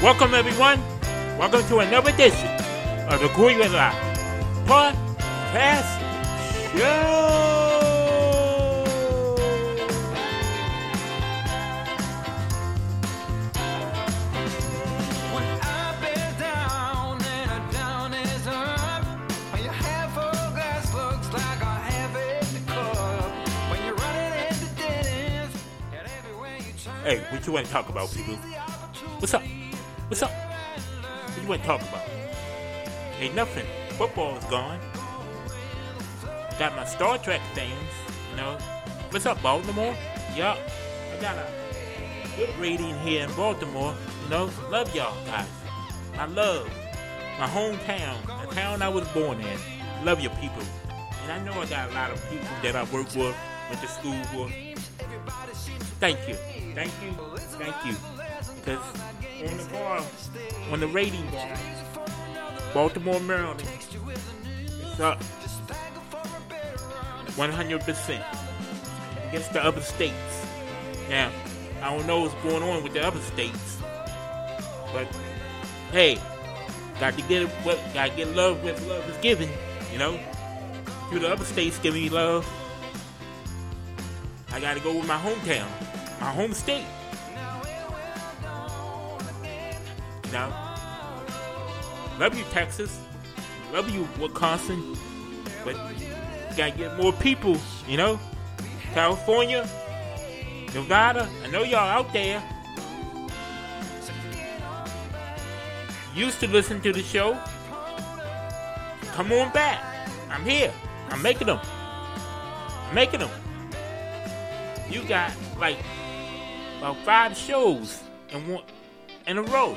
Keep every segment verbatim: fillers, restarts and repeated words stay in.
Welcome, everyone. Welcome to another edition of the Groovy Live Podcast Show. Hey, what you want to talk about, people? What's up? What's up? What you want to talk about? Ain't nothing. Football is gone. Got my Star Trek things, you know. What's up, Baltimore? Yup. I got a good rating here in Baltimore, you know. Love y'all guys. I love my hometown, the town I was born in. Love your people. And I know I got a lot of people that I work with, went to school with. Thank you. Thank you. Thank you. Because on the bar, on the rating bar, Baltimore, Maryland, it's up one hundred percent against the other states. Now, I don't know what's going on with the other states, but hey, got to get what, got to get love with love is given, you know. To the other states giving me love, I got to go with my hometown. My home state. You know? Love you, Texas. Love you, Wisconsin. But you gotta get more people, you know? California, Nevada. I know y'all out there. Used to listen to the show. Come on back. I'm here. I'm making them. I'm making them. You got, like, about five shows in one in a row.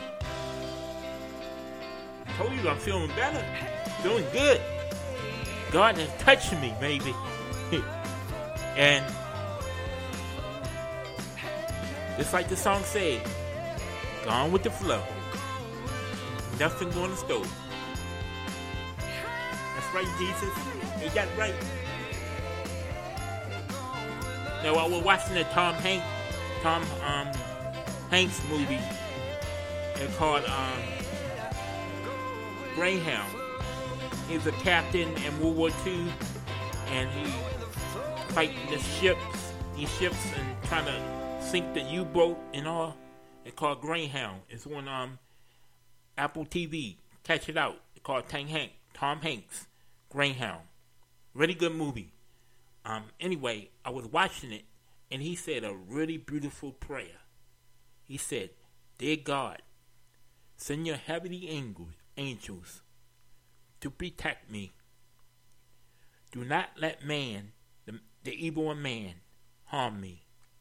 I told you I'm feeling better, feeling good. God is touching me, baby. And just like the song said, gone with the flow. Nothing gonna stop. That's right, Jesus. You got it right. Now, while we're watching the Tom Hanks Tom um, Hanks movie, it's called um, Greyhound. He's a captain in World War Two, and he fighting the ships, these ships, and trying to sink the U-boat and all. It's called Greyhound. It's on um, Apple T V. Catch it out. It's called Tom Hanks. Tom Hanks, Greyhound. Really good movie. Um. Anyway, I was watching it. And he said a really beautiful prayer. He said, "Dear God, send your heavenly angels, angels to protect me. Do not let man, the, the evil of man, harm me."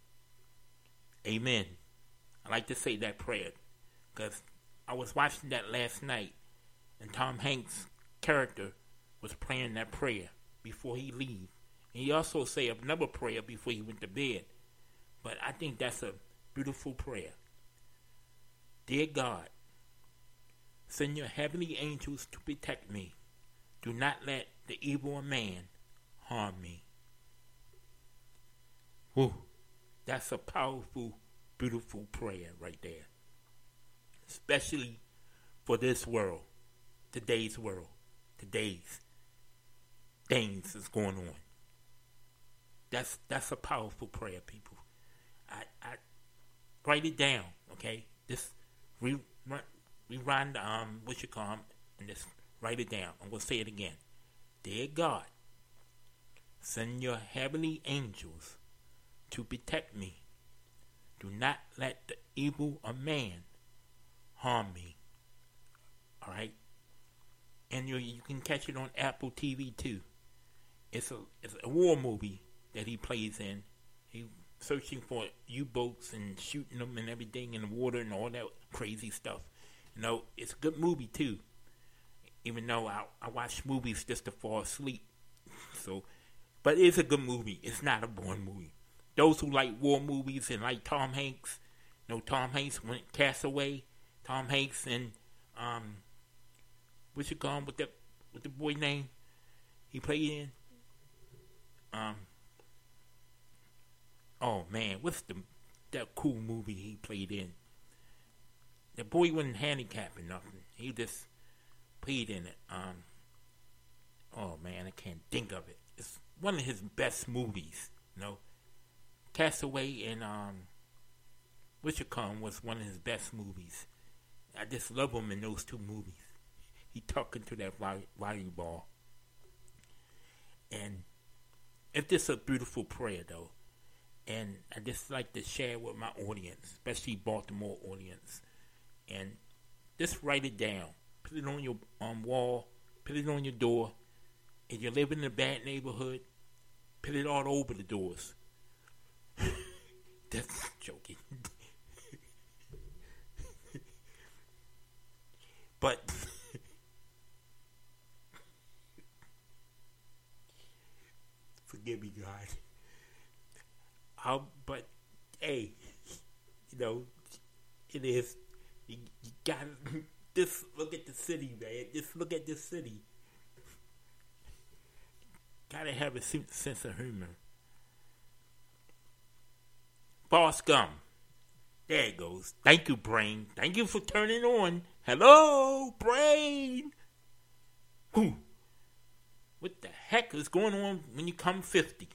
Amen. I like to say that prayer because I was watching that last night, and Tom Hanks' character was praying that prayer before he leaves. And he also said another prayer before he went to bed. But I think that's a beautiful prayer. Dear God, send your heavenly angels to protect me. Do not let the evil of man harm me. Whew. That's a powerful, beautiful prayer right there. Especially for this world. Today's world. Today's things that's going on. That's that's a powerful prayer, people. I, I write it down, okay? Just re, re, rewind um what you call 'em and just write it down. I'm gonna say it again. Dear God, send your heavenly angels to protect me. Do not let the evil of man harm me. All right, and you you can catch it on Apple T V too. It's a it's a war movie that he plays in. He searching for U-boats and shooting them and everything in the water and all that crazy stuff. You know, it's a good movie too. Even though I, I watch movies just to fall asleep. So, but it's a good movie. It's not a boring movie. Those who like war movies and like Tom Hanks, you know, Tom Hanks went Castaway. Tom Hanks and um, what's it called with the with the boy name he played in? Um. Oh man, what's the that cool movie he played in? the boy wasn't handicapped or nothing. He just played in it. Um, oh man, I can't think of it. It's one of his best movies. You know, Castaway and um, Witchercon was one of his best movies. I just love him in those two movies. He talking to that volley- volleyball, and it's just a beautiful prayer though. And I just like to share it with my audience, especially Baltimore audience. And just write it down. Put it on your um, wall. Put it on your door. If you live in a bad neighborhood, put it all over the doors. That's joking. But forgive me, God. Um, but hey, you know, it is. You, you gotta just look at the city, man. Just look at this city. Gotta have a sense of humor. Boss Gum. There it goes. Thank you, Brain. Thank you for turning on. Hello, Brain. Whew. What the heck is going on when you come fifty?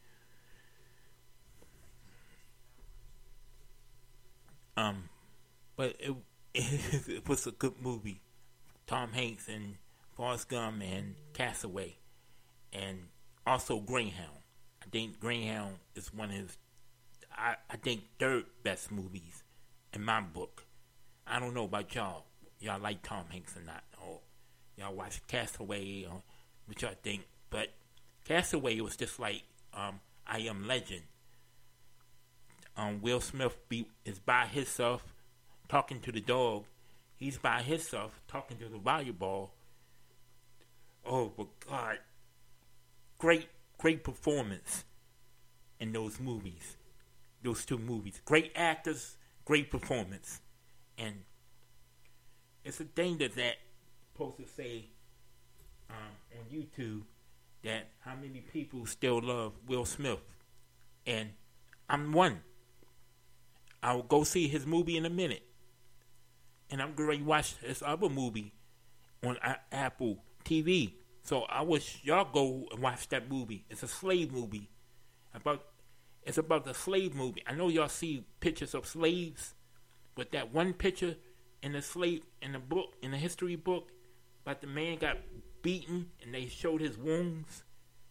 Um, but it, it, it was a good movie. Tom Hanks and Forrest Gump and Castaway, and also Greyhound. I think Greyhound is one of his, I, I think, third best movies in my book. I don't know about y'all. Y'all like Tom Hanks or not? Or y'all watch Castaway or what y'all think? But Castaway was just like um, I Am Legend. Um, Will Smith be, is by himself talking to the dog. He's by himself talking to the volleyball. Oh, but God. Great, great performance in those movies. Those two movies. Great actors, great performance. And it's a thing that that supposed to say um, on YouTube that how many people still love Will Smith. And I'm one. I will go see his movie in a minute. And I'm going to watch his other movie on Apple T V. So I wish y'all go and watch that movie. It's a slave movie. About It's about the slave movie. I know y'all see pictures of slaves, but that one picture in the slave, in the book, in the history book, about the man got beaten and they showed his wounds.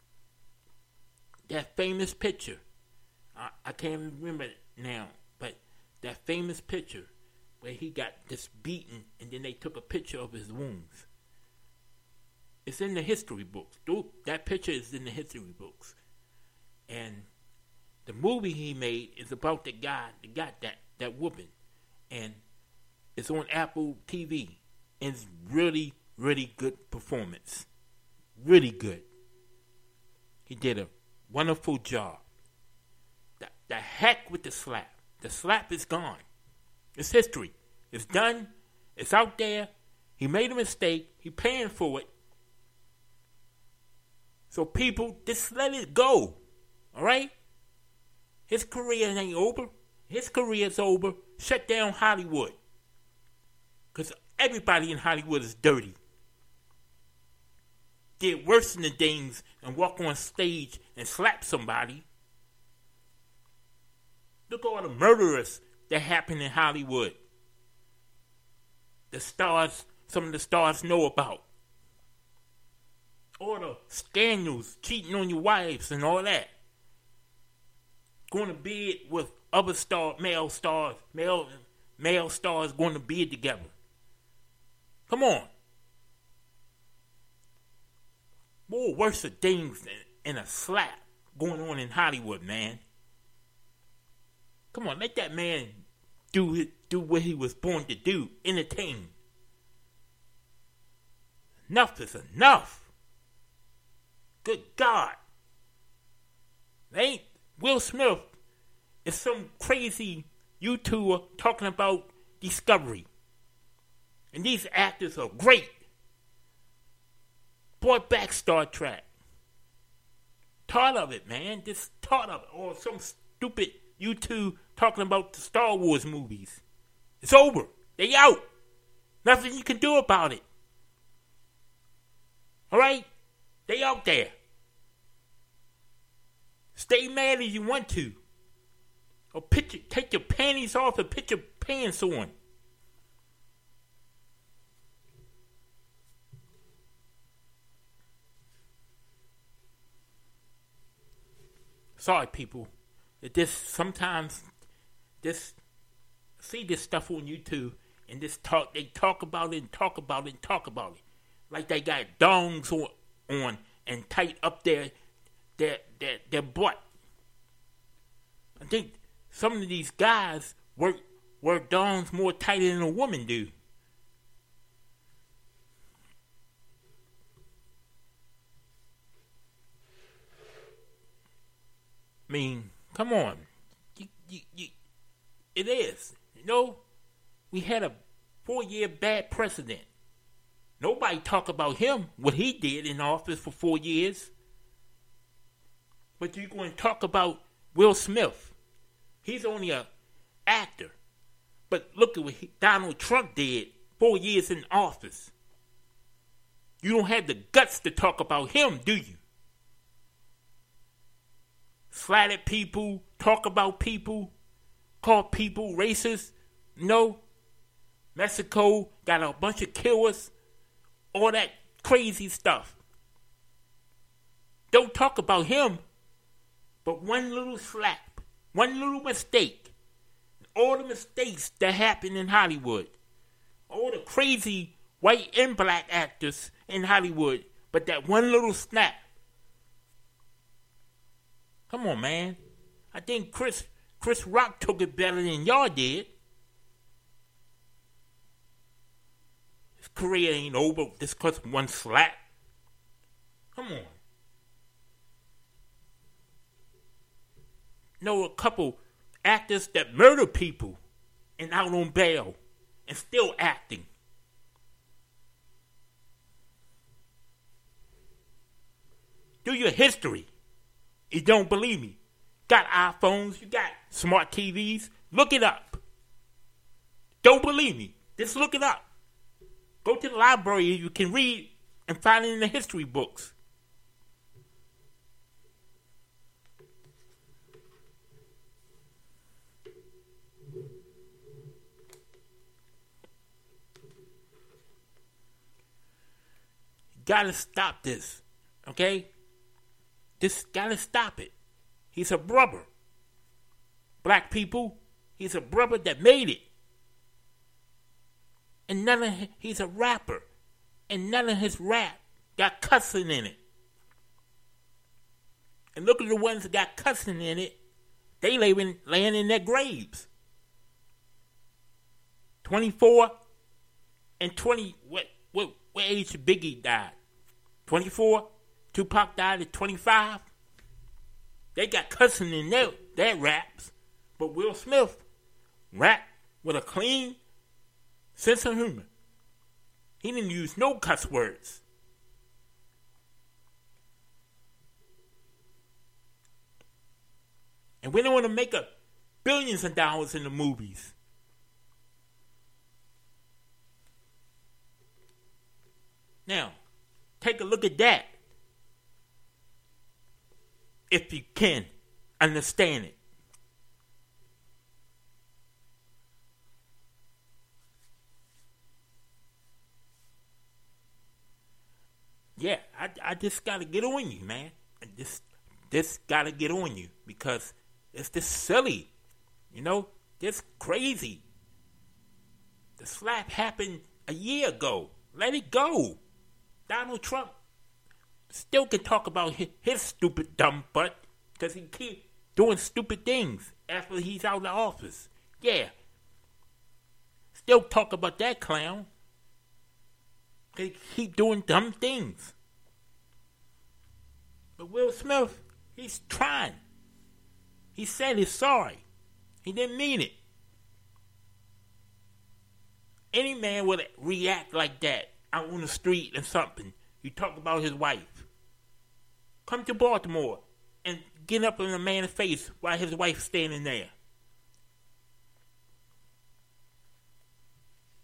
That famous picture. I, I can't remember it now. But that famous picture where he got just beaten and then they took a picture of his wounds. It's in the history books. That picture is in the history books. And the movie he made is about the guy that got that, that whooping. And it's on Apple T V. And it's really, really good performance. Really good. He did a wonderful job. The, the heck with the slap. The slap is gone. It's history. It's done. It's out there. He made a mistake. He paying for it. So people, just let it go. All right? His career ain't over. His career's over. Shut down Hollywood. Because everybody in Hollywood is dirty. Did worse than the things and walk on stage and slap somebody. Look at all the murderers that happen in Hollywood. The stars, some of the stars know about. All the scandals, cheating on your wives and all that. Going to bed with other star, male stars, male, male stars going to bed together. Come on. More worse things than, than a slap going on in Hollywood, man. Come on, let that man do his, do what he was born to do. Entertain. Enough is enough. Good God. They ain't Will Smith is some crazy YouTuber talking about Discovery. And these actors are great. Brought back Star Trek. Tired of it, man. Just tired of it. Or some stupid YouTube talking about the Star Wars movies. It's over. They out. Nothing you can do about it. All right? They out there. Stay mad as you want to. Or put your, take your panties off and put your pants on. Sorry, people. That this sometimes this see this stuff on YouTube and this talk they talk about it and talk about it and talk about it. Like they got dongs on, on and tight up their their their their butt. I think some of these guys work work dongs more tighter than a woman do. I mean, come on. You, you, you, it is. You know, we had a four-year bad president. Nobody talk about him, what he did in office for four years. But you're going to talk about Will Smith. He's only an actor. But look at what he, Donald Trump did four years in office. You don't have the guts to talk about him, do you? Slat at people, talk about people, call people racist. No. Mexico got a bunch of killers, all that crazy stuff. Don't talk about him, but one little slap, one little mistake, all the mistakes that happen in Hollywood, all the crazy white and black actors in Hollywood, but that one little snap. Come on, man. I think Chris Chris Rock took it better than y'all did. His career ain't over just because one slap. Come on. Know a couple actors that murder people and out on bail and still acting. Do your history. You don't believe me? Got iPhones, you got smart T Vs. Look it up. Don't believe me? Just look it up. Go to the library, you can read and find it in the history books. You gotta stop this, okay? Just gotta stop it. He's a brother. Black people, he's a brother that made it. And none of his, he's a rapper. And none of his rap got cussing in it. And look at the ones that got cussing in it. They laying, laying in their graves. twenty-four and twenty, what, what, what age Biggie died? twenty-four? Tupac died at twenty-five. They got cussing in their, their raps. But Will Smith rap with a clean sense of humor. He didn't use no cuss words. And we don't want to make a billions of dollars in the movies. Now, take a look at that. If you can understand it. Yeah, I, I just gotta get on you, man. I just, just gotta get on you because it's just silly, you know, just crazy. The slap happened a year ago. Let it go. Donald Trump still can talk about his, his stupid dumb butt because he keep doing stupid things after he's out of office. Yeah. Still talk about that clown. They keep doing dumb things. But Will Smith, he's trying. He said he's sorry. He didn't mean it. Any man would react like that out on the street and something. You talk about his wife. Come to Baltimore and get up in a man's face while his wife's standing there.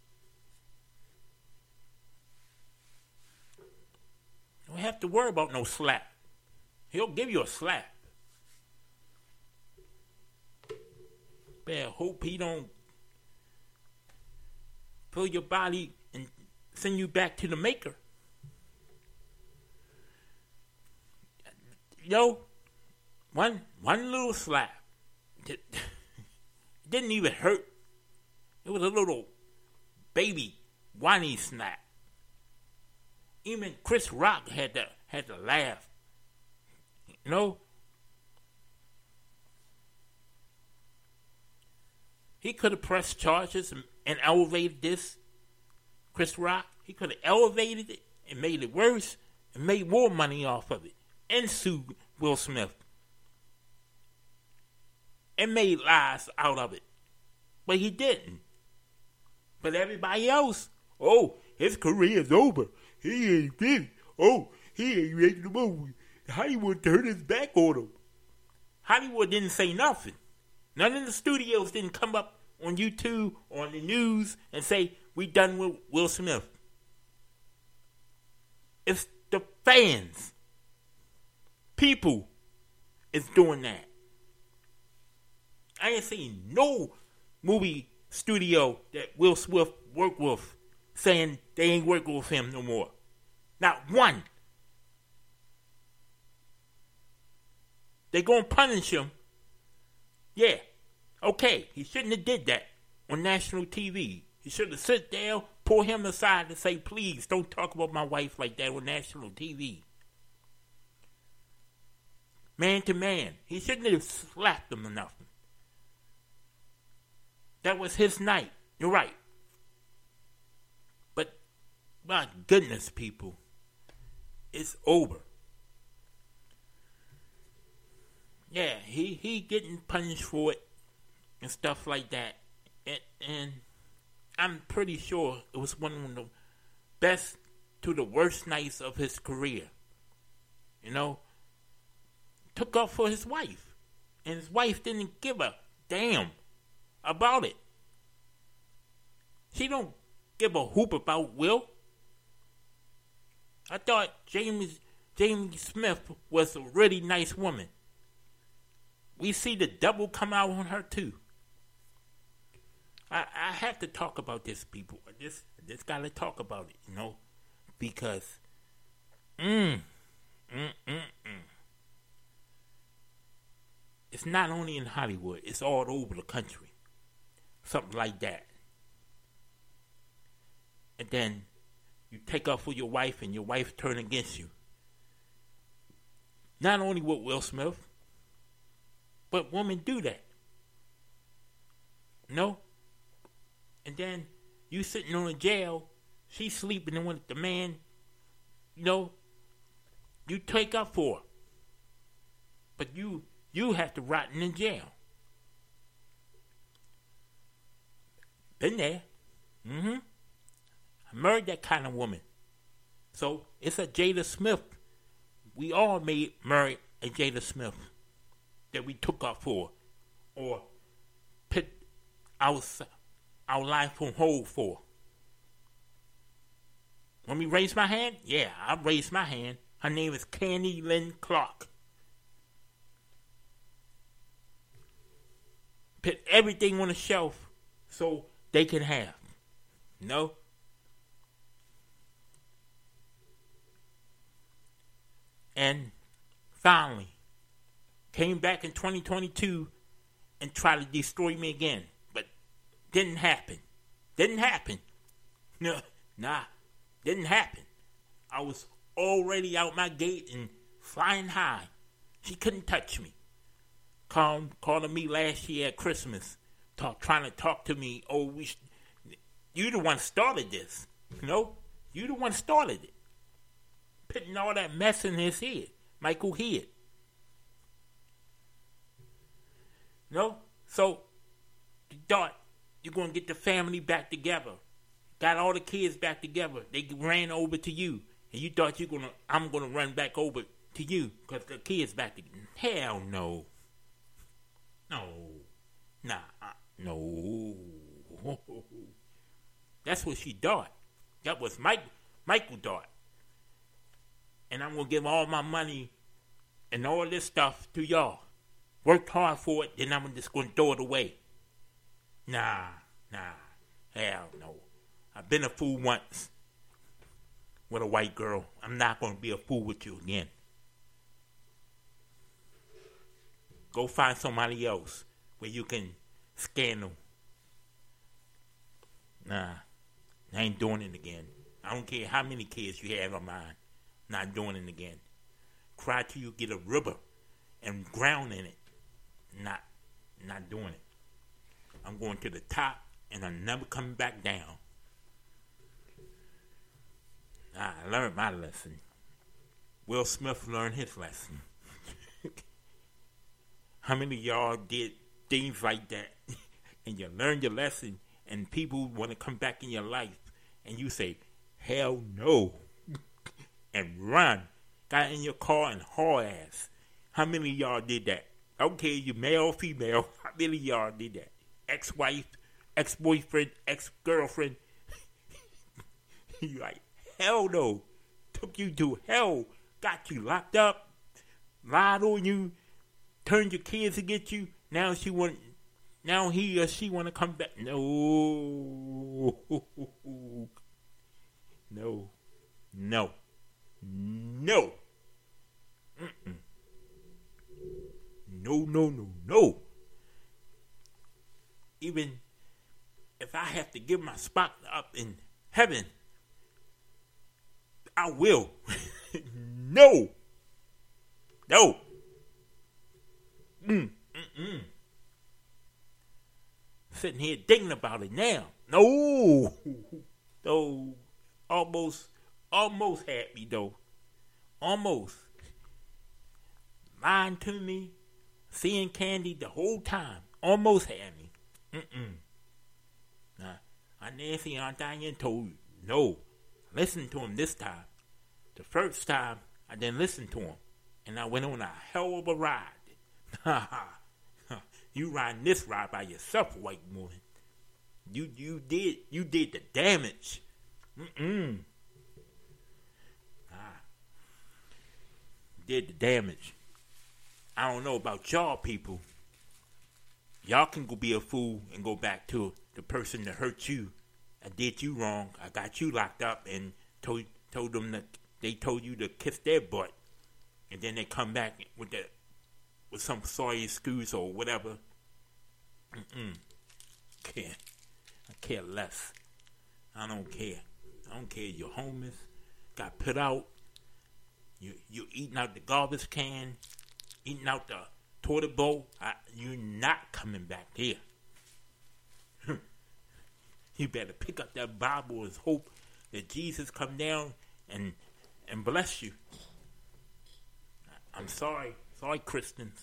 don't have to worry about no slap. He'll give you a slap. But I hope he don't fill your body and send you back to the maker. You know, one one little slap. It didn't even hurt. It was a little baby whiny snap. Even Chris Rock had to had to laugh. You know? He could have pressed charges and, and elevated this. Chris Rock, he could have elevated it and made it worse and made more money off of it and sued Will Smith and made lies out of it. But he didn't. But everybody else, oh, his career's over. He ain't finished. Oh, he ain't making the movie. Hollywood turned his back on him. Hollywood didn't say nothing. None of the studios didn't come up on YouTube or on the news and say, we done with Will Smith. It's the fans. People is doing that. I ain't seen no movie studio that Will Smith worked with saying they ain't working with him no more. Not one. They gonna punish him. Yeah. Okay, he shouldn't have did that on national T V. He should have sit down, pull him aside and say, please, don't talk about my wife like that on national T V. Man to man. He shouldn't have slapped him or nothing. That was his night. You're right. But, my goodness, people. It's over. Yeah, he, he getting punished for it and stuff like that. And, and I'm pretty sure it was one of the best to the worst nights of his career. You know? Took off for his wife. And his wife didn't give a damn about it. She don't give a hoop about Will. I thought James Jamie Smith was a really nice woman. We see the devil come out on her too. I, I have to talk about this, people. I just, I just gotta talk about it, you know, because, mm, mm, mm, mm. It's not only in Hollywood; it's all over the country. Something like that. And then you take off for your wife, and your wife turn against you. Not only with Will Smith, but women do that. No? And then you sitting on a jail, she's sleeping with the man, you know, you take up for her. But you you have to rot in jail. Been there. Mm-hmm. I married that kind of woman. So it's a Jada Smith. We all made married a Jada Smith that we took off for, or put our, our life on hold for. When we raise my hand, yeah, I raised my hand. Her name is Candy Lynn Clark. Put everything on the shelf so they can have. No? And finally, came back in twenty twenty-two and tried to destroy me again. But didn't happen. Didn't happen. No, nah, didn't happen. I was already out my gate and flying high. She couldn't touch me. Called, calling me last year at Christmas, talk, trying to talk to me. Oh, we, sh- you the one started this. You know? You the one started it. Putting all that mess in his head. Michael Head. You know? So, you thought you're going to get the family back together. Got all the kids back together. They ran over to you. And you thought you're gonna, I'm going to run back over to you because the kids back together. Hell no. No. Nah. No. That's what she thought. That was Mike, Michael thought. and I'm going to give all my money and all this stuff to y'all. Worked hard for it, then I'm just going to throw it away. Nah, nah, hell no. I've been a fool once with a white girl. I'm not going to be a fool with you again. Go find somebody else where you can scan them. Nah, I ain't doing it again. I don't care how many kids you have of mine. Not doing it again. Cry till you get a rubber and ground in it. Not, not doing it. I'm going to the top and I'm never coming back down. I learned my lesson. Will Smith learned his lesson. How many of y'all did things like that and you learned your lesson and people want to come back in your life and you say, hell no, and run, got in your car and haul ass? How many of y'all did that? Okay, you male or female, how many of y'all did that? Ex-wife, ex-boyfriend, ex-girlfriend. You like, hell no. Took you to hell. Got you locked up. Lied on you. Turned your kids against you. Now she want, now he or she want to come back. No. No. No. No. Mm-mm. No, no, no, no. Even if I have to give my spot up in heaven, I will. No. No. Mm, mm-mm. Sitting here thinking about it now. No. Though, almost, almost had me though. Almost. Lying to me, seeing Candy the whole time. Almost had me. Mm-mm. Nah, Aunt Nancy and Aunt Diane told you, no. Listen to him this time. The first time, I didn't listen to him. And I went on a hell of a ride. You riding this ride by yourself, white woman. You you did you did the damage. Mm-mm. Ah. Did the damage. I don't know about y'all people. Y'all can go be a fool and go back to the person that hurt you. I did you wrong. I got you locked up and told told them that they told you to kiss their butt, and then they come back with the with some sorry excuse or whatever. Mm-mm. Care. I care less. I don't care. I don't care. You're homeless. Got put out. You you eating out the garbage can, eating out the toilet bowl. I, you're not coming back here. You better pick up that Bible and hope that Jesus come down and and bless you. I'm sorry. Sorry, Christians.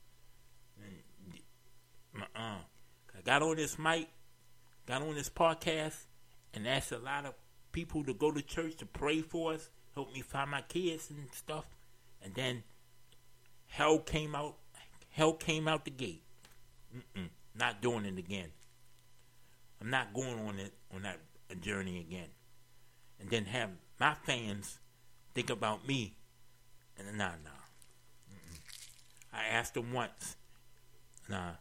Uh-uh. I got on this mic, got on this podcast, and asked a lot of people to go to church to pray for us, help me find my kids and stuff. And then hell came out. Hell came out the gate. Mm-mm. Not doing it again. I'm not going on it on that journey again. And then have my fans think about me. And nah, nah. Mm-mm. I asked them once. Nah.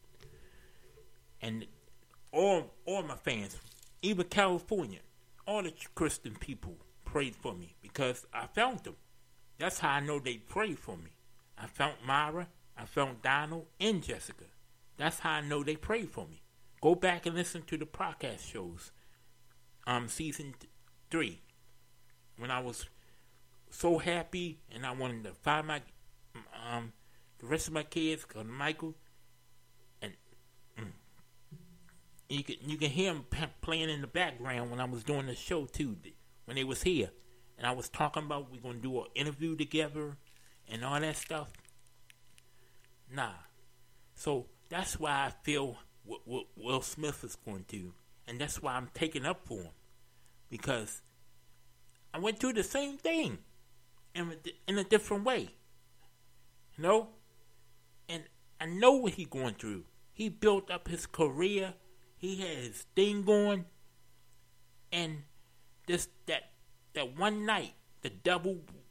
And all all my fans, even California, all the Christian people prayed for me because I found them. That's how I know they prayed for me. I found Myra, I found Donald, and Jessica. That's how I know they prayed for me. Go back and listen to the podcast shows. Um, season th- three, when I was so happy and I wanted to find my um the rest of my kids, called Michael, and mm, you can you can hear him p- playing in the background when I was doing the show too, when they was here, and I was talking about we're gonna do an interview together and all that stuff. Nah, so that's why I feel what, what Will Smith is going to, and that's why I'm taking up for him, because I went through the same thing in a, in a different way, you know, and I know what he's going through. He built up his career, he had his thing going, and this that that one night the devil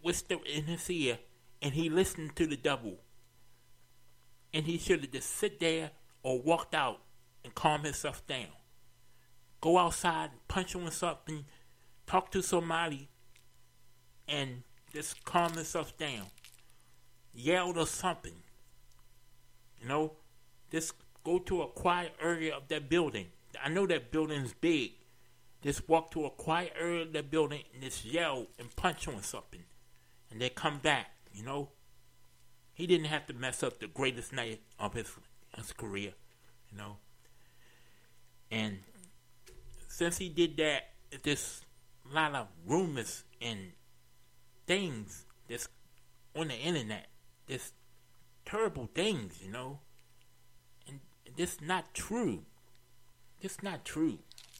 whispered in his ear, and he listened to the devil. And he should have just sit there or walked out and calm himself down. Go outside, punch on something, talk to somebody, and just calm himself down. Yell or something. You know, just go to a quiet area of that building. I know that building's big. Just walk to a quiet area of that building and just yell and punch on something. And then come back, you know. He didn't have to mess up the greatest night of his, his career, you know. And since he did that, there's a lot of rumors and things that's on the internet. There's terrible things, you know. And this not true. This not true.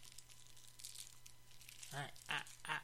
I, I, I,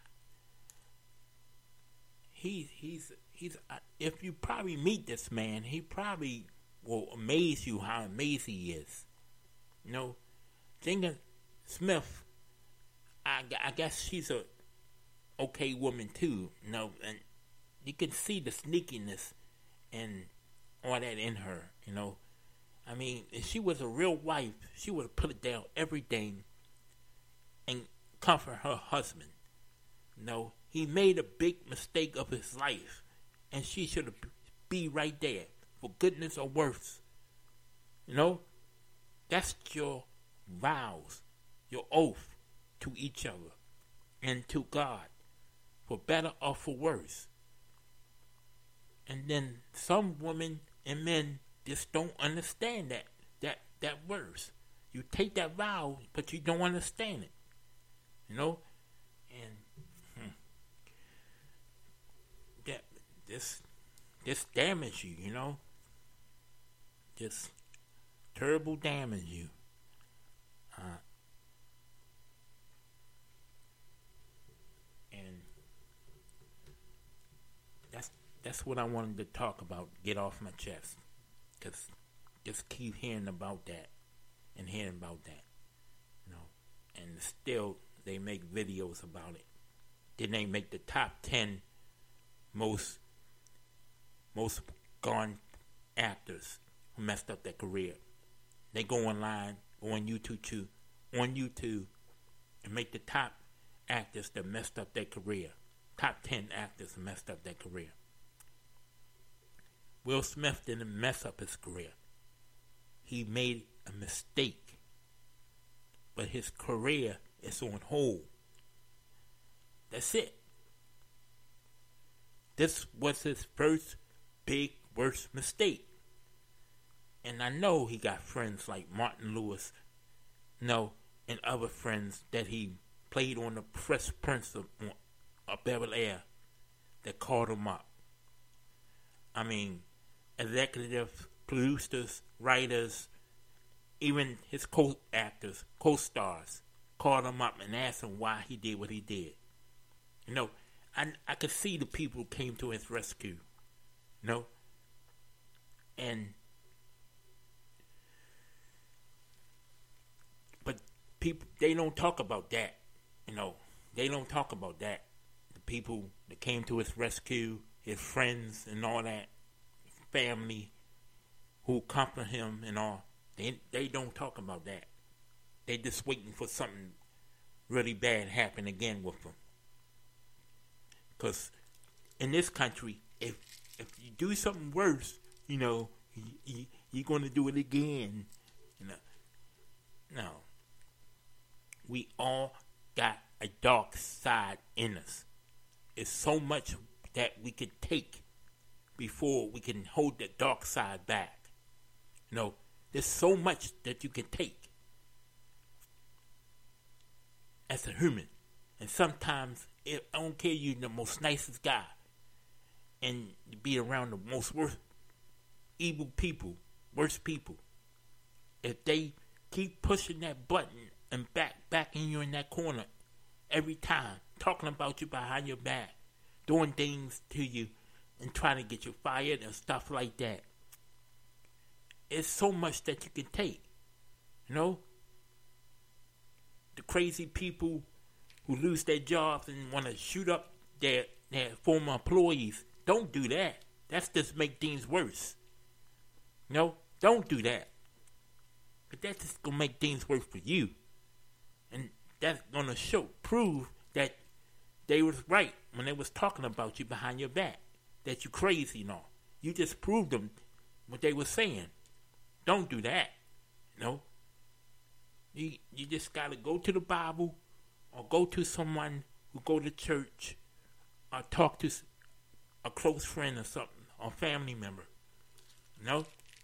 he, he's, he's, uh, if you probably meet this man, he probably will amaze you how amazed he is. You know, Jada Smith, I, I guess she's a okay woman too, you know, and you can see the sneakiness and all that in her, you know. I mean, if she was a real wife, she would have put it down everything and comfort her husband. You know, he made a big mistake of his life, and she should have be right there for goodness or worse. You know, that's your vows, your oath to each other and to God, for better or for worse. And then some women and men just don't understand that that that verse. You take that vow, but you don't understand it. You know, and hmm, that this this damage you. You know, just terrible damage you. Uh, and that's that's what I wanted to talk about. Get off my chest. Because just keep hearing about that and hearing about that, you know. And still, they make videos about it. Then they make the top ten most most gone actors who messed up their career. They go online, go on YouTube, too, on YouTube, and make the top actors that messed up their career. Top ten actors who messed up their career. Will Smith didn't mess up his career. He made a mistake. But his career is on hold. That's it. This was his first big, worst mistake. And I know he got friends like Martin Lewis, you know, and other friends that he played on the Fresh Prince of, of Bel-Air that called him up. I mean, executive producers, writers, even his co-actors, co-stars, called him up and asked him why he did what he did. You know, I, I could see the people who came to his rescue, you know, and, but people, they don't talk about that, you know, they don't talk about that. The people that came to his rescue, his friends and all that, family who comfort him and all, they they don't talk about that. They just waiting for something really bad happen again with them. Because in this country, if if you do something worse, you know, you, you, you're going to do it again. You know, no. We all got a dark side in us. It's so much that we can take before we can hold the dark side back. You know, there's so much that you can take as a human. And sometimes, it, I don't care you're the most nicest guy and you be around the most worst, evil people, worst people. If they keep pushing that button and back, backing you in that corner every time, talking about you behind your back, doing things to you, and trying to get you fired and stuff like that. It's so much that you can take. You know? The crazy people who lose their jobs and want to shoot up their their former employees. Don't do that. That's just make things worse. No, don't do that. But that's just gonna make things worse for you. And that's gonna show, prove that they was right when they was talking about you behind your back. That you crazy and all. You just proved them what they were saying. Don't do that. No. You you just gotta go to the Bible, or go to someone who go to church, or talk to a close friend or something, or family member. You know?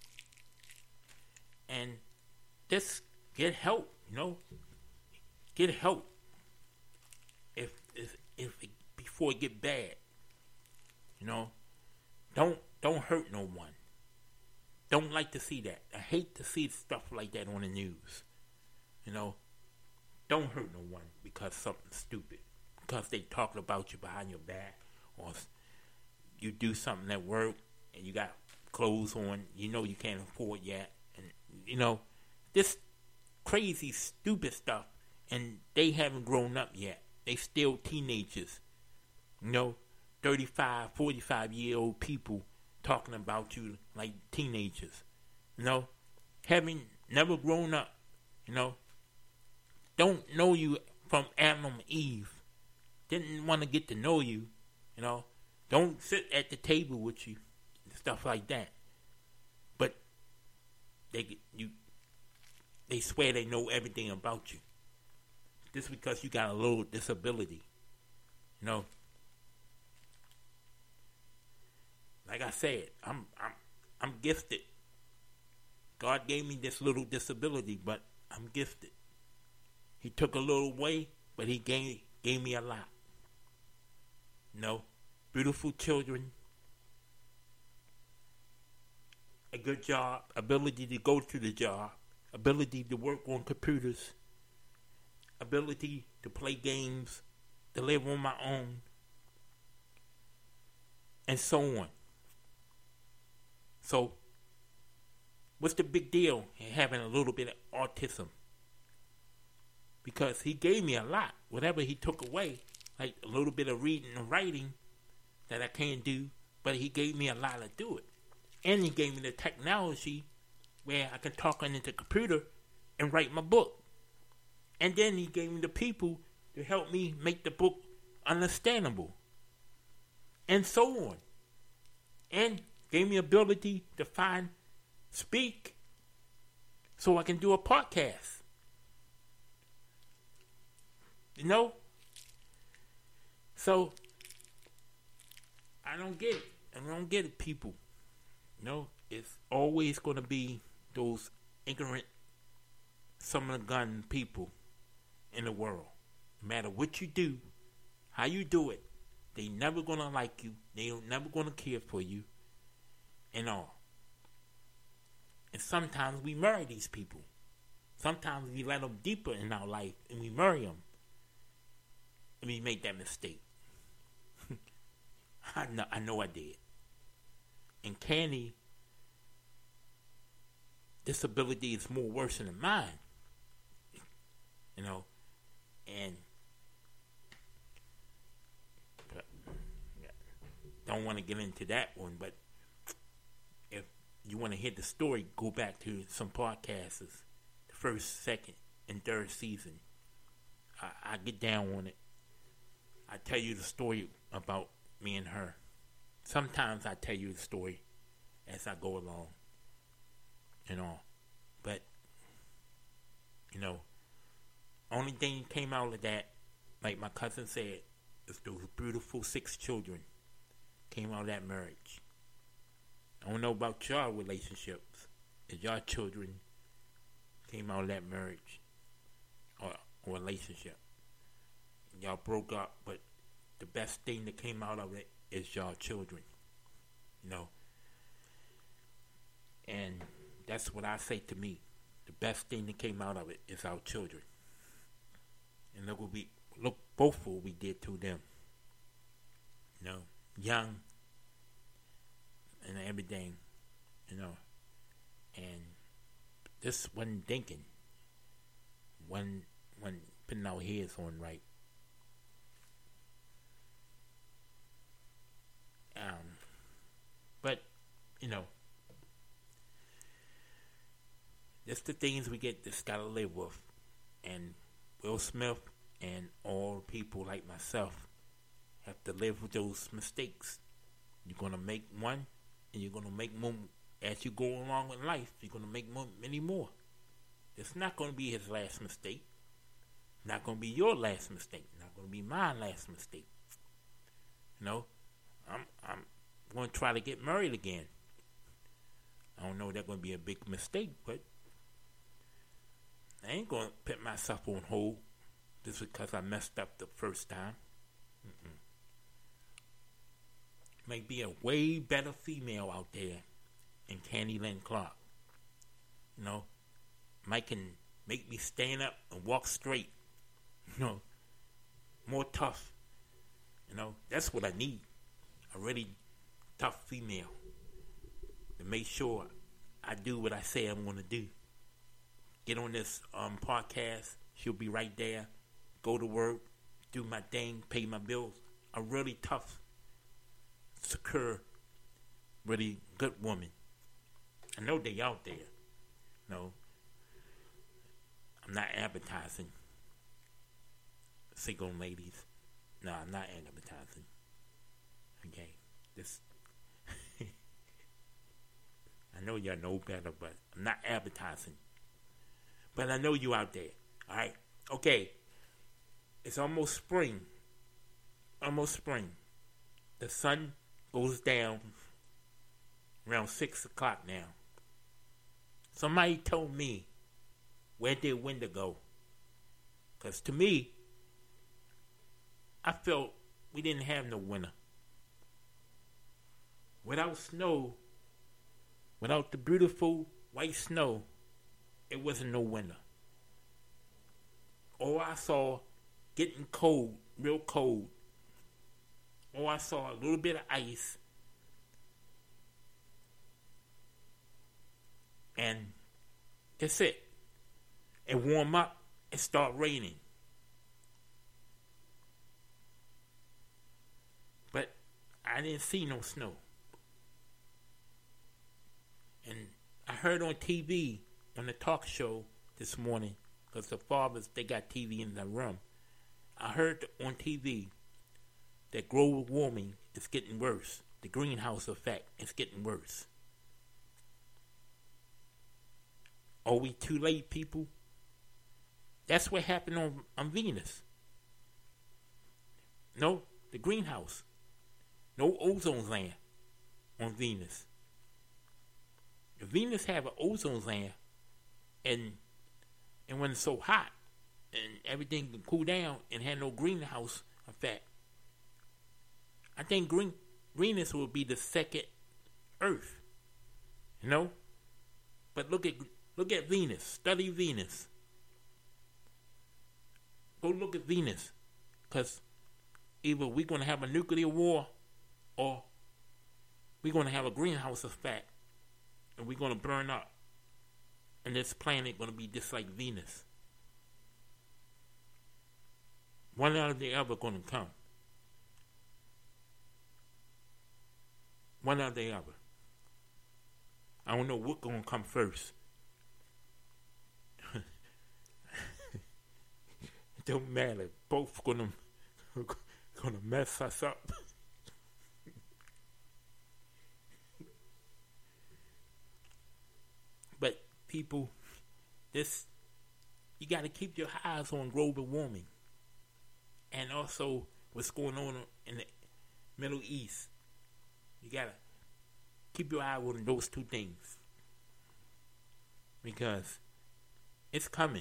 And just get help, you know? Get help. If if if it, before it get bad. You know? Don't don't hurt no one. Don't like to see that. I hate to see stuff like that on the news. You know? Don't hurt no one because something stupid. Because they talking about you behind your back, or you do something at work and you got clothes on you know you can't afford yet, and you know this crazy stupid stuff, and they haven't grown up yet. They still teenagers, you know, thirty-five, forty-five year old people talking about you like teenagers, you know, having never grown up, you know, don't know you from Adam and Eve, didn't want to get to know you, you know, don't sit at the table with you, and stuff like that. But they you they swear they know everything about you. Just because you got a little disability, you know. Like I said, I'm I'm I'm gifted. God gave me this little disability, but I'm gifted. He took a little away, but he gave gave me a lot. You know, beautiful children, a good job, ability to go to the job, ability to work on computers, ability to play games, to live on my own, and so on. So, what's the big deal in having a little bit of autism? Because he gave me a lot. Whatever he took away, like a little bit of reading and writing that I can't do, but he gave me a lot to do it. And he gave me the technology where I can talk on the computer and write my book. And then he gave me the people to help me make the book understandable. And so on. And gave me ability to find, speak, so I can do a podcast. You know? So, I don't get it. I don't get it, people. You know, it's always going to be those ignorant, some of the gun people in the world. No matter what you do, how you do it, they never going to like you. They never going to care for you. And all. And sometimes we marry these people. Sometimes we let them deeper in our life and we marry them. And we make that mistake. I know, I know I did. And Candy, disability is more worse than mine. You know, and don't want to get into that one, but if you want to hear the story, go back to some podcasts, the first, second, and third season. I, I get down on it. I tell you the story about me and her. Sometimes I tell you the story as I go along, and all. But, you know, only thing came out of that, like my cousin said, is those beautiful six children came out of that marriage. I don't know about y'all relationships. Is y'all children came out of that marriage or, or relationship? Y'all broke up, but the best thing that came out of it is y'all children. You know? And that's what I say to me. The best thing that came out of it is our children. And look what we look both what we did to them. You know, young and everything, you know. And this wasn't thinking. When when putting our heads on right. it's the things we get just gotta live with. And Will Smith and all people like myself have to live with those mistakes. You're gonna make one, and you're gonna make more as you go along in life. You're gonna make more, many more. It's not gonna be his last mistake. Not gonna be your last mistake. Not gonna be my last mistake. You know, I'm I'm gonna try to get married again. I don't know if that's gonna be a big mistake, but I ain't gonna put myself on hold just because I messed up the first time. Mm-mm. Might be a way better female out there than Candy Lynn Clark. You know, might can make me stand up and walk straight. You know, more tough. You know, that's what I need. A really tough female to make sure I do what I say I'm going to do. Get on this um, podcast. She'll be right there. Go to work. Do my thing. Pay my bills. A really tough, secure, really good woman. I know they out there. No, I'm not advertising single ladies. No, I'm not advertising. Okay, this. I know y'all know better, but I'm not advertising. But I know you out there. All right. Okay. It's almost spring. Almost spring. The sun goes down around six o'clock now. Somebody told me, where did winter go? Because to me, I felt we didn't have no winter. Without snow, without the beautiful white snow, it wasn't no winter. All I saw, getting cold, real cold. All I saw, a little bit of ice. And that's it. It warm up and start raining. But I didn't see no snow. And I heard on T V, on the talk show this morning, because the fathers, they got T V in their room. I heard on T V that global warming is getting worse. The greenhouse effect is getting worse. Are we too late, people? That's what happened on, on Venus. No, the greenhouse. No ozone layer on Venus. If Venus have an ozone layer, and and when it's so hot, and everything can cool down and have no greenhouse effect, I think green, Venus will be the second Earth. You know? But look at look at Venus. Study Venus. Go look at Venus. Because either we're going to have a nuclear war, or we're going to have a greenhouse effect, and we're going to burn up. And this planet going to be just like Venus. One out of the other going to come. One out of the other. I don't know what's going to come first. It don't matter. Both going to going to mess us up. But people, this, you got to keep your eyes on global warming, and also what's going on in the Middle East. You got to keep your eye on those two things, because it's coming.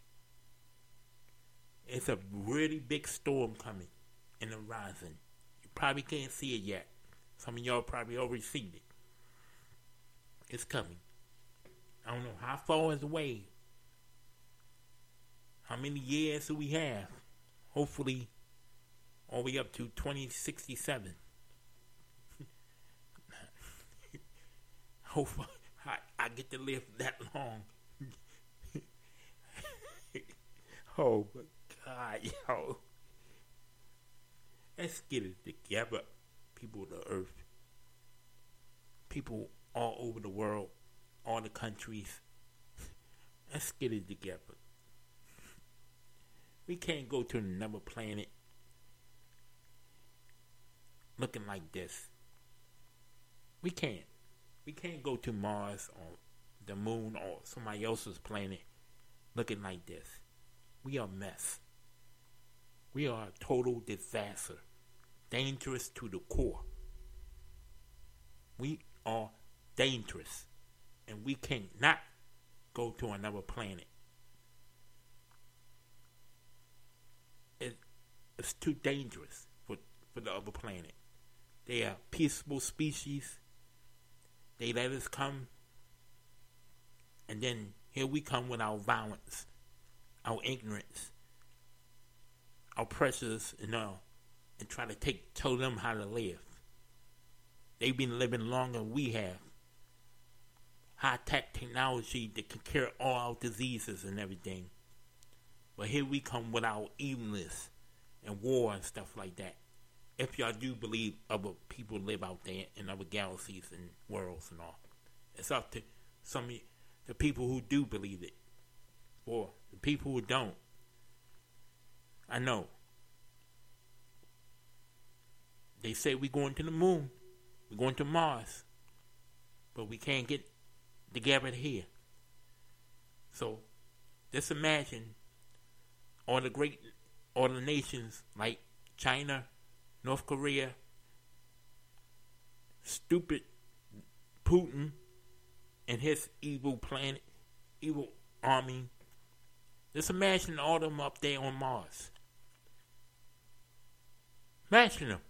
It's a really big storm coming in the horizon. You probably can't see it yet. Some of y'all probably already seen it. It's coming. I don't know how far is away. How many years do we have? Hopefully, all the way up to twenty sixty-seven. Hopefully, I, I get to live that long. Oh, my God, yo. Let's get it together, people of the earth. People all over the world, all the countries. Let's get it together. We can't go to another planet looking like this. We can't. We can't go to Mars or the moon or somebody else's planet looking like this. We are a mess. We are a total disaster. Dangerous to the core. We are dangerous. And we cannot go to another planet. It, it's too dangerous for, for the other planet. They are peaceful species. They let us come. And then here we come with our violence, our ignorance, our pressures, you know, and try to take tell them how to live. They've been living longer than we have. High-tech technology that can cure all our diseases and everything. But here we come with our evilness and war and stuff like that. If y'all do believe other people live out there in other galaxies and worlds and all. It's up to some of the people who do believe it. Or the people who don't. I know. They say we're going to the moon. We're going to Mars. But we can't get together here. So, just imagine all the great, all the nations like China, North Korea, stupid Putin and his evil planet, evil army. Just imagine all of them up there on Mars. Imagine them.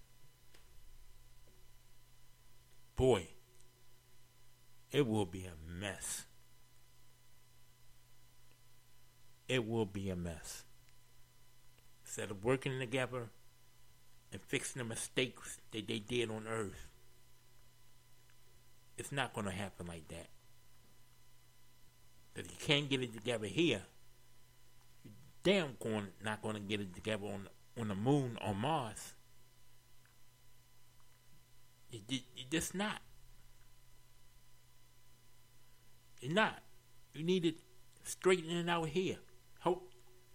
Boy, it will be a mess. It will be a mess. Instead of working together and fixing the mistakes that they did on Earth, it's not going to happen like that. Because you can't get it together here, you're damn going, not going to get it together on, on the moon or Mars. You, you, you're just not. You're not. You need to straighten it out here. Help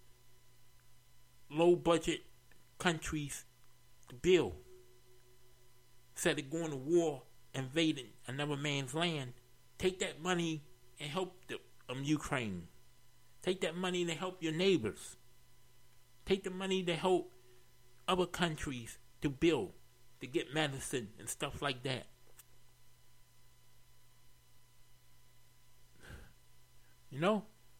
low budget countries to build. Instead of going to war, invading another man's land, take that money and help the um, Ukraine. Take that money to help your neighbors. Take the money to help other countries to build, to get medicine and stuff like that. You know?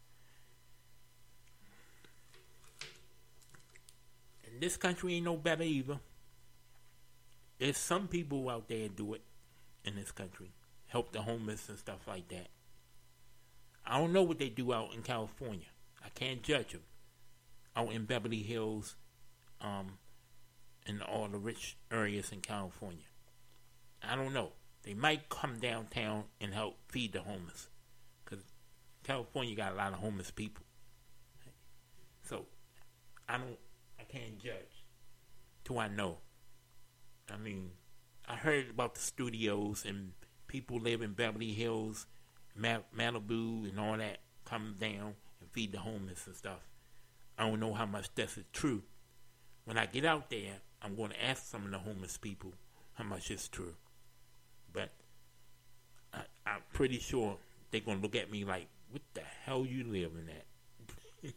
And this country ain't no better either. There's some people out there do it in this country. Help the homeless and stuff like that. I don't know what they do out in California. I can't judge them. Out in Beverly Hills, um, in all the rich areas in California. I don't know. They might come downtown and help feed the homeless. Because California got a lot of homeless people. So, I don't, I can't judge till I know. I mean, I heard about the studios and people live in Beverly Hills, Malibu and all that, come down and feed the homeless and stuff. I don't know how much this is true. When I get out there, I'm going to ask some of the homeless people how much is true. But I, I'm pretty sure they're going to look at me like, what the hell you living at?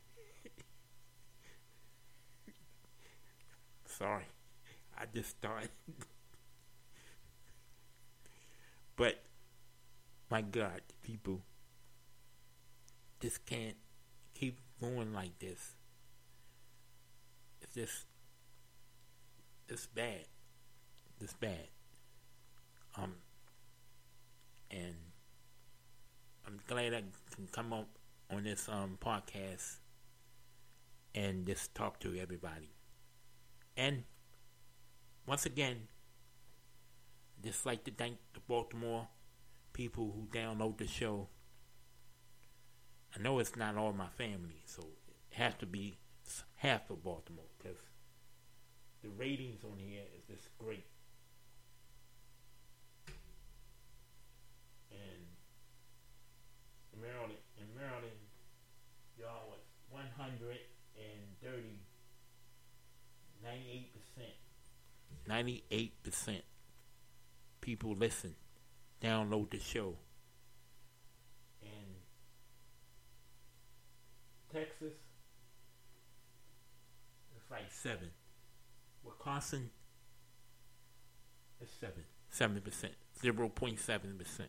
Sorry. I just started. But, my God, people, this can't keep going like this. It's just, it's bad. It's bad. Um, and I'm glad I can come up on this um podcast and just talk to everybody. And once again, just like to thank the Baltimore people who download the show. I know it's not all my family, so it has to be half of Baltimore, because the ratings on here is just great. And Maryland, in Maryland, hundred thirty, ninety-eight percent, ninety-eight percent people listen, download the show. And Texas, it's like seven. Wisconsin is seven, seven percent, zero point seven percent.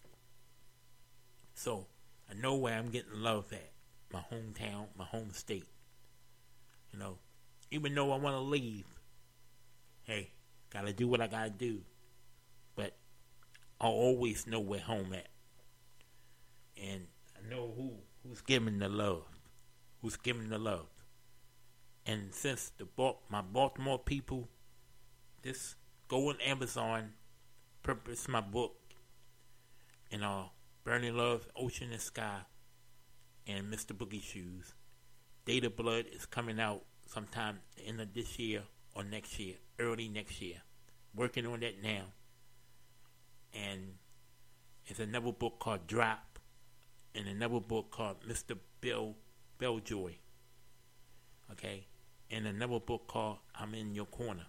So I know where I'm getting love at, my hometown, my home state. You know, even though I want to leave, hey, gotta do what I gotta do. But I'll always know where home at, and I know who who's giving the love, who's giving the love. And since the my Baltimore people, just go on Amazon, purchase my book, and uh, Burning Love, Ocean and Sky, and Mister Boogie Shoes. Data Blood is coming out sometime in the this year or next year, early next year. Working on that now. And it's another book called Drop, and another book called Mister Bill Belljoy. Okay? And another book called I'm in Your Corner.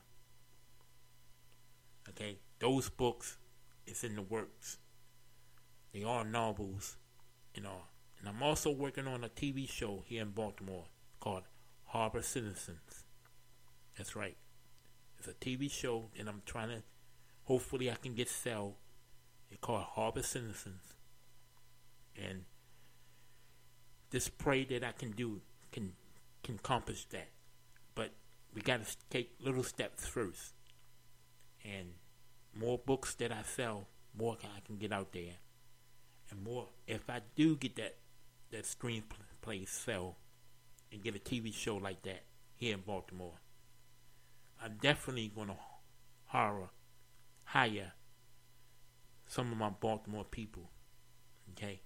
Okay? Those books is in the works. They are novels, you know. And I'm also working on a T V show here in Baltimore called Harbor Citizens. That's right. It's a T V show that I'm trying to, hopefully I can get sell. It's called Harbor Citizens. And just pray that I can do, can, can accomplish that. But we got to take little steps first. And more books that I sell, more I can get out there. And more, if I do get that, that screenplay sell and get a T V show like that here in Baltimore, I'm definitely going to hire, hire some of my Baltimore people. Okay?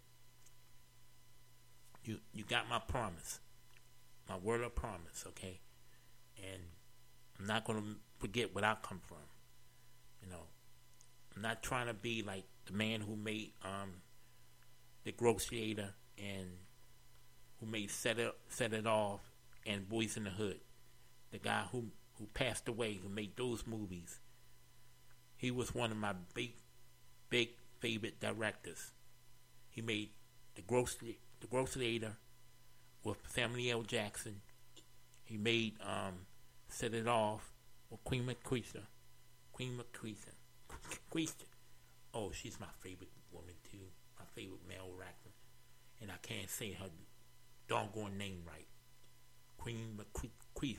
You you got my promise. My word of promise, okay? And I'm not going to forget where I come from. You know, I'm not trying to be like the man who made um, The Groceator and who made Set It, Set It Off and Boys in the Hood. The guy who, who passed away, who made those movies. He was one of my big, big favorite directors. He made The Grocery, The Groceator with Samuel L. Jackson. He made um, Set It Off with Queen Latifah. Queen Latifah. Latifah. Oh, she's my favorite woman too. My favorite male rapper. And I can't say her doggone name right. Queen Latifah.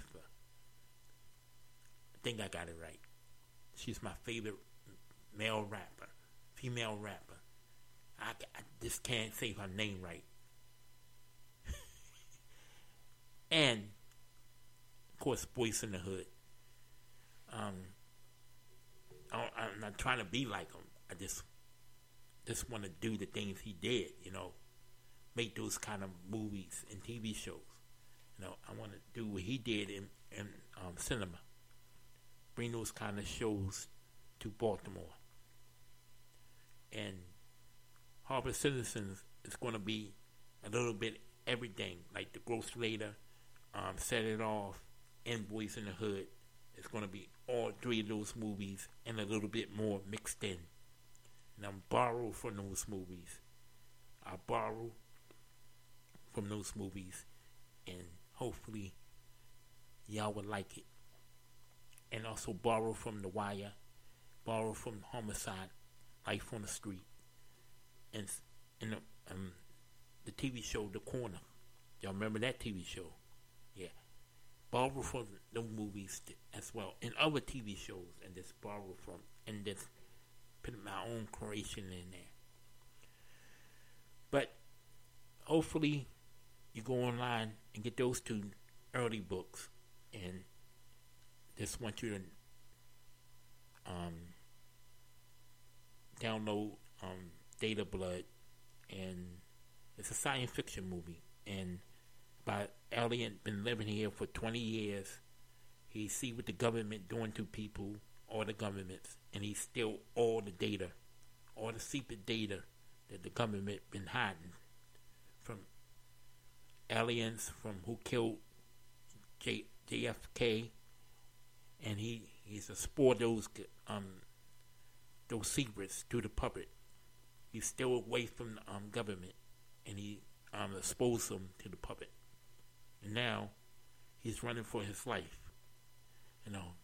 I think I got it right. She's my favorite male rapper. Female rapper. I, I just can't say her name right. And, of course, Boys in the Hood. Um, I, I'm not trying to be like him. I just just want to do the things he did, you know. Make those kind of movies and T V shows. You know, I want to do what he did in, in um, cinema. Bring those kind of shows to Baltimore. And Harbor Citizens is going to be a little bit everything, like The Groceator, um, Set It Off, and Boys in the Hood. It's going to be all three of those movies and a little bit more mixed in. And I'm borrow from those movies. I borrow from those movies, and hopefully y'all would like it. And also borrow from The Wire, borrow from Homicide, Life on the Street, and and the, um, the T V show The Corner. Y'all remember that T V show? Yeah. Borrow from those movies as well, and other T V shows, and just borrow from, and just put my own creation in there. But hopefully you go online and get those two early books, and just want you to um, download um, Data Blood, and it's a science fiction movie, and by Elliot been living here for twenty years. He see what the government doing to people, all the governments, and he steal all the data, all the secret data that the government been hiding from aliens from who killed J, JFK, and he he's explored those um those secrets to the public. He's still away from the um, government, and he um exposed them to the public. And now he's running for his life, you know.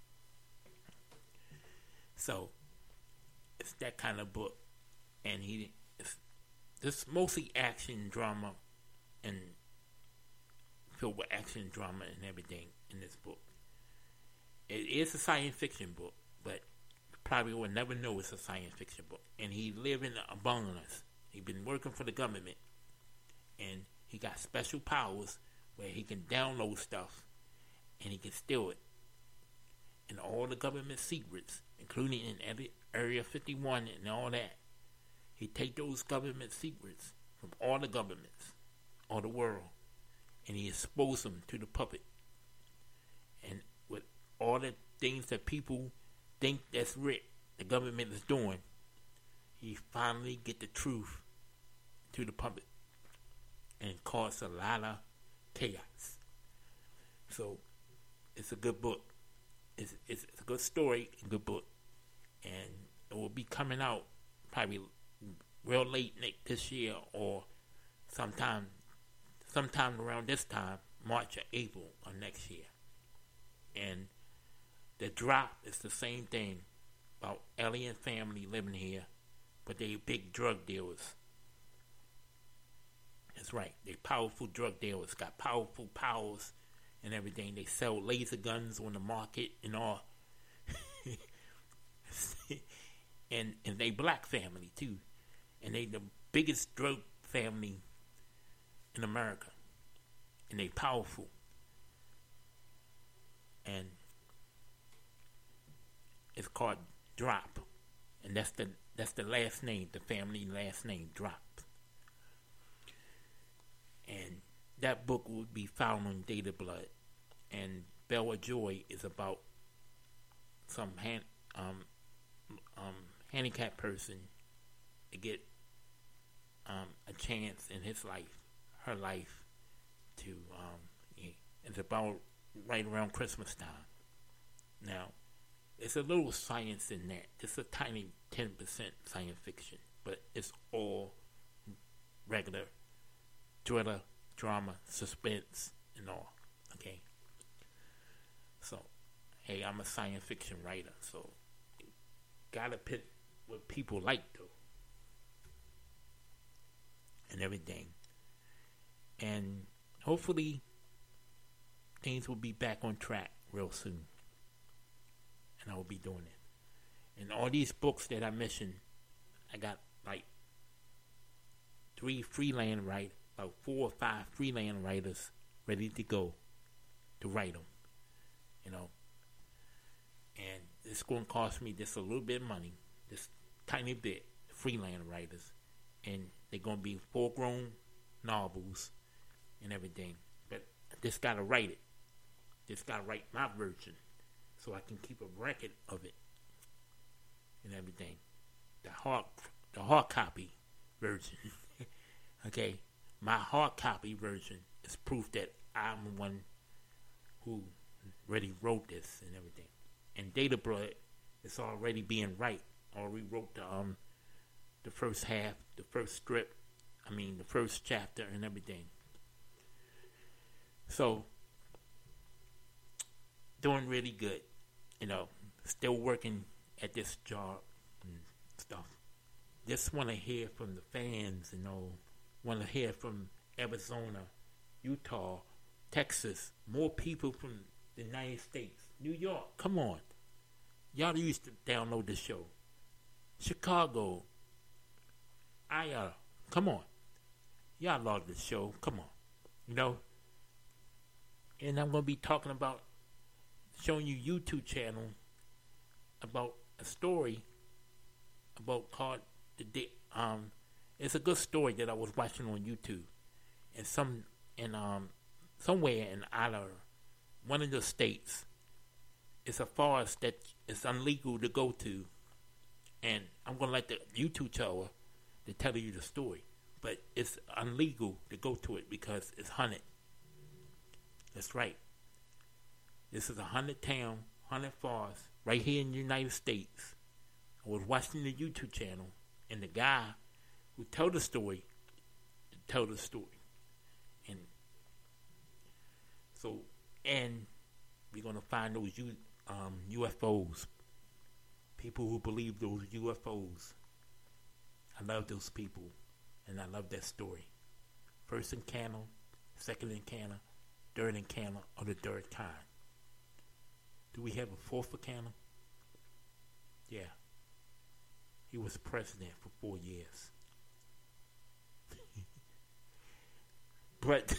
So it's that kind of book, and he it's this mostly action drama and filled with action drama and everything in this book. It is a science fiction book, but you probably will never know it's a science fiction book. And he living among us. He been working for the government, and he got special powers where he can download stuff and he can steal it. And all the government secrets, including in every Area fifty-one and all that, he take those government secrets from all the governments, all the world, and he expose them to the public. And with all the things that people think that's right, the government is doing, he finally get the truth to the public and cause a lot of chaos. So it's a good book. It's, it's, it's a good story, a good book, and it will be coming out probably real late next this year or sometime sometime around this time, March or April of next year. And The Drop is the same thing about alien family living here, but they big drug dealers. That's right, they powerful drug dealers, got powerful powers and everything. They sell laser guns on the market and all. and and they black family too. And they the biggest drug family in America. And they powerful. And it's called Drop. And that's the that's the last name, the family last name, Drop. And that book will be found on Data Blood. And Bella Joy is about some hand, um, um, handicapped person to get um, a chance in his life, her life, to, um, yeah, it's about right around Christmas time. Now, it's a little science in that. Just a tiny ten percent science fiction, but it's all regular thriller, drama, suspense, and all. Okay? So, hey, I'm a science fiction writer, so gotta pick what people like, though. And everything. And hopefully, things will be back on track real soon. And I will be doing it. And all these books that I mentioned, I got like three freelance writers, about four or five freelance writers ready to go to write them. You know. And it's going to cost me just a little bit of money, just tiny bit, freelance writers. And they're going to be full-grown novels and everything. But I just got to write it. Just got to write my version so I can keep a record of it and everything. The hard, the hard copy version. Okay? My hard copy version is proof that I'm the one who already wrote this and everything. And Data Blood is already being right. Already wrote the um the first half, the first strip, I mean the first chapter and everything. So doing really good. You know, still working at this job and stuff. Just want to hear from the fans, you know. Want to hear from Arizona, Utah, Texas, more people from the United States, New York. Come on. Y'all used to download the show. Chicago. I, uh, come on. Y'all love the show. Come on. You know? And I'm going to be talking about, showing you YouTube channel about a story about called the day, um, it's a good story that I was watching on YouTube. And some, in, um, somewhere in either one of the states, it's a forest that is illegal to go to. And I'm going to let the YouTube channel to tell you the story. but it's illegal to go to it because it's haunted. That's right. This is a haunted town, haunted forest, right here in the United States. I was watching the YouTube channel, and the guy who told the story told the story, and so and we're gonna find those U, um, U F Os, people who believe those U F Os. I love those people, and I love that story. First encounter, second encounter, third encounter, or the third kind. Do we have a fourth encounter? Yeah. He was president for four years. But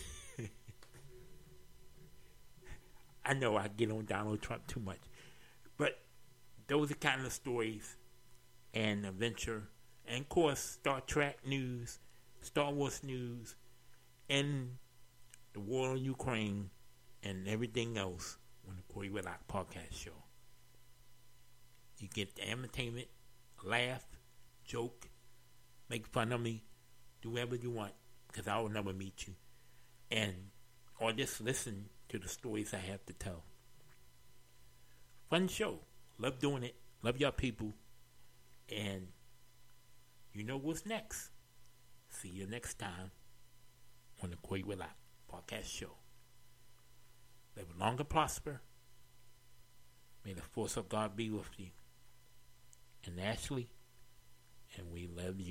I know I get on Donald Trump too much. But those are kind of stories and adventure. And of course, Star Trek news, Star Wars news, and the war in Ukraine, and everything else on the Corey Whitlock podcast show. You get the entertainment, laugh, joke, make fun of me, do whatever you want, because I will never meet you. And, or just listen to the stories I have to tell. Fun show. Love doing it. Love y'all people. And you know what's next. See you next time on the Corey Whitlock podcast show. Live long and prosper. May the force of God be with you. And Ashley, and we love you.